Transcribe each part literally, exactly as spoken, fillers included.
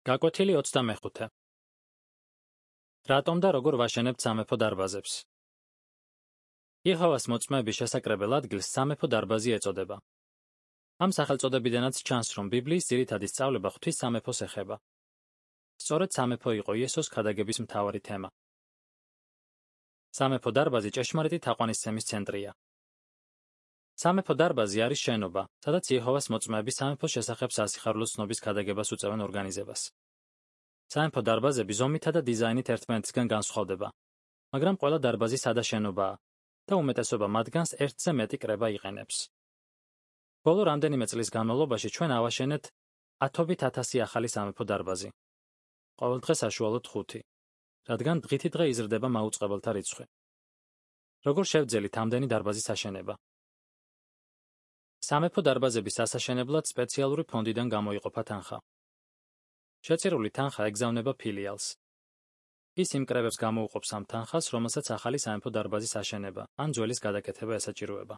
გაკვეთილი ოცდამეხუთე. რატომ და როგორ ვაშენებთ სამეფო დარბაზებს? იეჰოვას მოწმეების შესაკრებელ ადგილს სამეფო დარბაზი ეწოდება. ამ სახელწოდებიდანაც ჩანს, რომ ბიბლიის ძირითადი სწავლება ღვთის სამეფოს ეხება. სწორედ სამეფო იყო იესოს ქადაგების მთავარი თემა. სამეფო დარბაზი ჭეშმარიტი თაყვანისცემის ცენტრია. სამეფო დარბაზი არის შენობა, სადაც იეჰოვას მოწმეები სამეფოს შესახებ სასიხარულო ცნობის ქადაგებას უწევენ ორგანიზებას. სამეფო დარბაზები ზომითა და დიზაინით ერთმანეთისგან განსხვავდება, მაგრამ ყველა დარბაზი სადა შენობაა და უმეტესობა მათგანს ერთზე მეტი კრება იყენებს. ბოლო რამდენიმე წლის განმავლობაში ჩვენ ავაშენეთ ათობით ათასი ახალი სამეფო დარბაზი. ყოველდღე საშუალოდ ხუთი, რადგან დღითი დღე იზრდება მაუწყებელთა რიცხვი. როგორ შევძელით ამდენი დარბაზის აშენება? სამეფო დარბაზების ასაშენებლად სპეციალური ფონდიდან გამოიყოფა თანხა. შეწირული თანხა ეგზავნება ფილიალს. ის იმ კრებებს გამოუყოფს ამ თანხას, რომელსაც ახალი სამეფო დარბაზის აშენება ან ძველის გადაკეთება ესაჭიროება.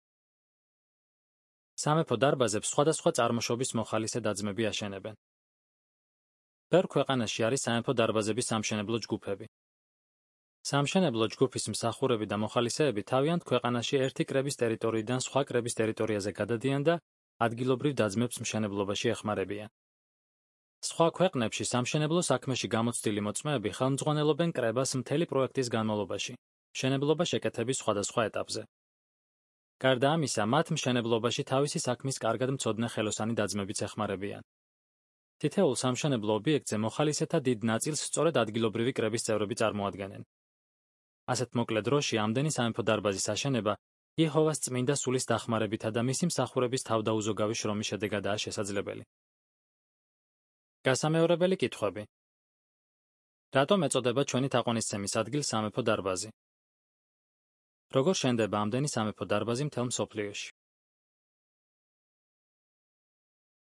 სამეფო დარბაზებს სხვადასხვა წარმოშობის მოხალისე და-ძმები აშენებენ. ბევრ ქვეყანაში არის სამეფო დარბაზების სამშენებლო ჯგუფები. სამშენებლო ჯგუფის მსახურები და მოხალისეები თავიანთ ქვეყანაში ერთი კრების ტერიტორიიდან სხვა კრების ტერიტორიაზე გადადიან და ადგილობრივ და-ძმებს მშენებლობაში ეხმარებიან. სხვა ქვეყნებში სამშენებლო საქმეში გამოცდილი მოწმეები ხელმძღვანელობენ კრებას მთელი პროექტის განმავლობაში, მშენებლობა შეკეთების სხვადასხვა ეტაპზე. გარდა ამისა, მათ მშენებლობაში თავისი საქმის კარგად მცოდნე ხელოსანი და-ძმებიც ეხმარებიან. თითოეულ სამშენებლო ობიექტზე მოხალისეთა დიდ ნაწილს სწორედ ადგილობრივი კრების წევრები წარმოადგენენ. ასეთ მოკლე დროში ამდენი სამეფო დარბაზის აშენება იეჰოვას წმინდა სულის დახმარებითა და მისი მსახურების თავდაუზოგავი შრომის შედეგადაა შესაძლებელი. გასამეორებელი კითხვები. რატომ ეწოდება ჩვენი თაყვანისცემის ადგილს სამეფო დარბაზი? როგორ შენდება ამდენი სამეფო დარბაზი მთელ მსოფლიოში?